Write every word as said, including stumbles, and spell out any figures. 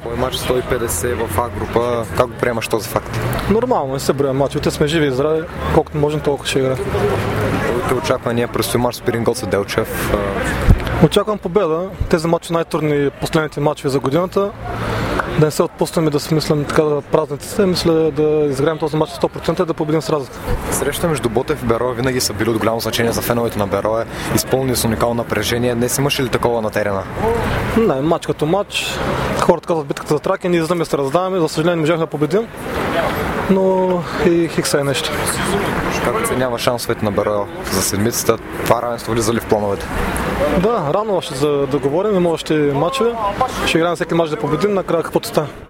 Твой мач сто и петдесет в А група, как го приемаш този факт? Нормално, не се броя мачовете, сме живи и здрави, колкото можем толкова ще игра. Те очаквания предстои мач с Пирин Гоце Делчев. Очаквам победа. Тези мачове най-трудни последните мачове за годината. Да не се отпуснем и да си мислим така да празниците. Мисля да изграем този мач сто процента и да победим с разлика. Среща между Ботев и Берое винаги са били от голямо значение за феновете на Берое. Изпълнени с уникално напрежение. Днес имаш ли такова на терена? Не, мач като мач. Хората казват битката за Тракия, ние излизаме се раздаваме. За съжаление не можахме да победим. Но и хикса е нещо. Как оценява шансовете на Берое за седмицата? Това равенство влиза ли в плановете? Да, рано още за да говорим, има още мачове. Ще играем всеки мач да победим, накрая каквото стане.